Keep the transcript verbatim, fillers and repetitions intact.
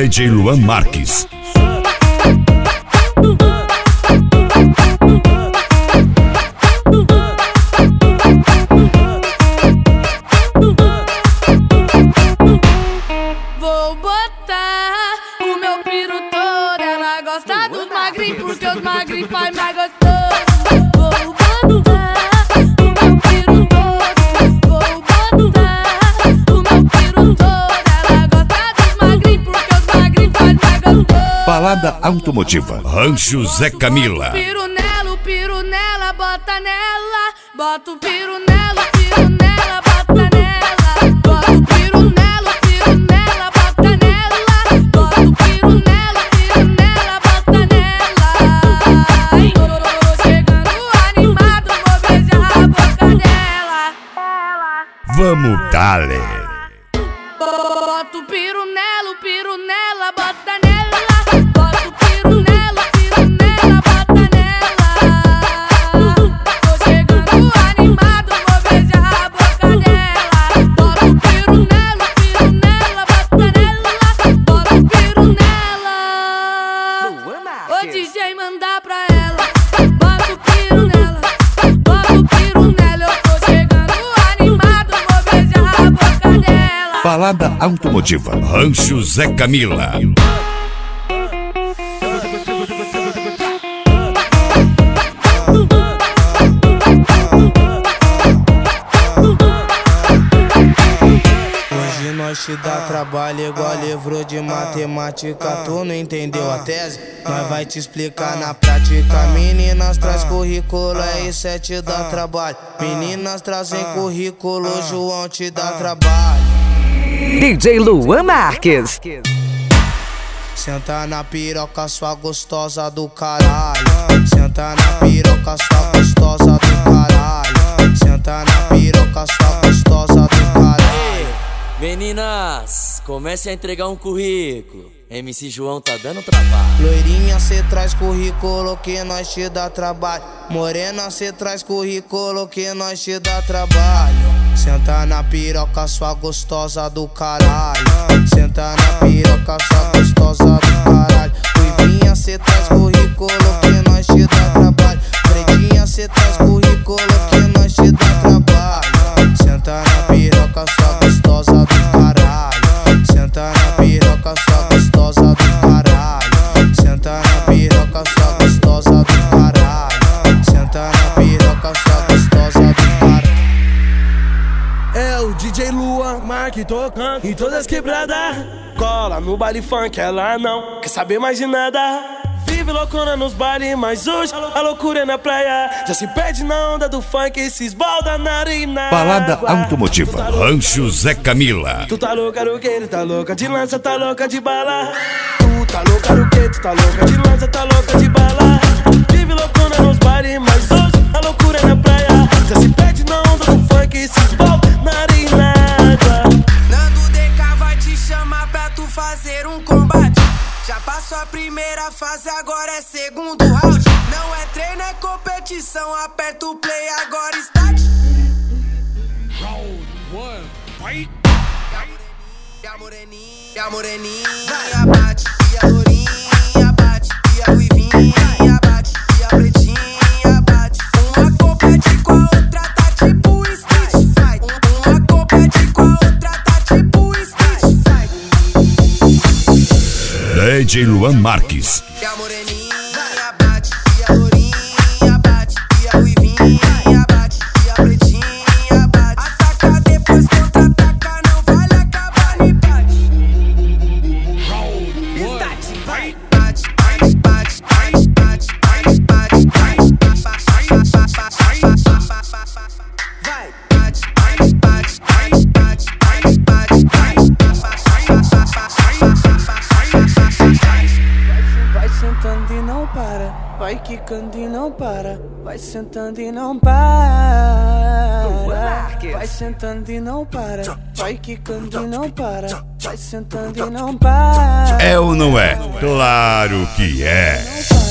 D J Luan Marques. Vou botar o meu piru todo. Ela gosta dos magrinhos porque os magrinhos faz mais gostoso. Vou botar o meu piru todo. Vou botar o meu piru todo. Ela gosta dos magrinhos porque os magrinhos faz mais gostoso. Balada automotiva Rancho Zé Camila. Piru nela, o piru nela, bota nela. Bota o piru nela, o piru nela, bota nela. Bota o piru nela, o piru nela, bota nela. Bota o piru nela, o piru nela, bota nela. Ai, tô chegando animado, vou beijar a boca dela. Vamos, dale. Bota o piru nela, o piru nela, bota nela. Bota o piru nela, o piru nela, bota nela. Tô chegando animado, vou beijar a boca dela. Bota o piru nela, o piru nela, bota nela. Bota o piru nela. O D J manda pra ela. Bota o piru nela, bota o piru nela. Eu tô chegando animado, vou beijar a boca dela. Balada automotiva Rancho Zé Camila. Hoje nós te dá trabalho igual livro de matemática. Tu não entendeu a tese? Nós vai te explicar na prática. Meninas traz currículo, é isso é te dá trabalho. Meninas trazem currículo, João te dá trabalho. D J Luan Marques. Senta na piroca, sua gostosa do caralho. Senta na piroca, sua gostosa do caralho. Senta na piroca, sua gostosa do caralho. Meninas, comece a entregar um currículo. M C João tá dando trabalho. Loirinha, cê traz currículo que nós te dá trabalho. Morena, cê traz currículo que nós te dá trabalho. Senta na piroca, sua gostosa do caralho. Senta na piroca, sua gostosa do caralho. Ruivinha, cê traz currículo que nós te dá trabalho. Pretinha, cê traz currículo que nós te dá trabalho. Senta na piroca, sua gostosa do caralho. Senta na piroca, sua gostosa do caralho. Senta na piroca, sua gostosa do caralho. Senta na piroca, sua gostosa do caralho. É o D J Luan Marques tocando em todas as quebradas. Cola no baile funk, ela não quer saber mais de nada. Vive loucona nos bailes, mas hoje a loucura é na praia. Já se perde na onda do funk e se esbalda na arena. Balada automotiva Rancho Zé Camila. Tu tá louca do que? Tu tá louca de lança, tá louca de bala. Tu tá louca do que? Tu tá louca de lança, tá louca de bala. Vive loucona nos bailes, mas hoje a loucura é na praia. Já se perde na onda do funk e se esbalda na arena. Nando D K vai te chamar pra tu fazer um combate. Já passou a primeira fase, agora é segundo round. Não é treino, é competição. Aperta o play, agora start. Round one, fight. E a moreninha, e a moreninha bate. E a lourinha bate. E a ruivinha bate. E a pretinha bate. Uma compete com a outra, tá tipo street fight. Uma compete com a outra, tá tipo street fight. D J Luan Marques. E a moreninha bate, e a lourinha bate, e a ruivinha bate, e a pretinha bate. Ataca depois contra-ataca, não vale acabar nem bate. Bate, bate, bate, bate, bate, bate, bate, bate, bate, vai, bate, bate, bate, bate, bate, bate, bate, bate. Vai sentando e não para, vai quicando e não para, vai sentando e não para. Vai sentando e não para, vai quicando e não para, vai sentando e não para. É ou não é? Claro que é. Não para.